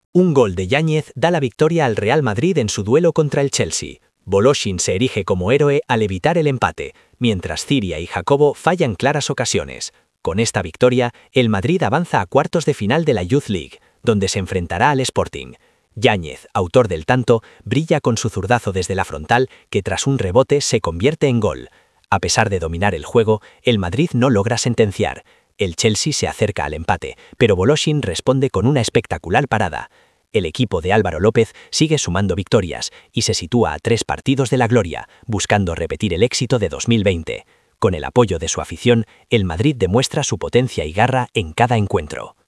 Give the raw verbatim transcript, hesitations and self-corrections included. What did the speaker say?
Un gol de Yáñez da la victoria al Real Madrid en su duelo contra el Chelsea. Voloshin se erige como héroe al evitar el empate, mientras Ciria y Jacobo fallan claras ocasiones. Con esta victoria, el Madrid avanza a cuartos de final de la Youth League, donde se enfrentará al Sporting. Yáñez, autor del tanto, brilla con su zurdazo desde la frontal, que tras un rebote se convierte en gol. A pesar de dominar el juego, el Madrid no logra sentenciar. El Chelsea se acerca al empate, pero Voloshin responde con una espectacular parada. El equipo de Álvaro López sigue sumando victorias y se sitúa a tres partidos de la gloria, buscando repetir el éxito de dos mil veinte. Con el apoyo de su afición, el Madrid demuestra su potencia y garra en cada encuentro.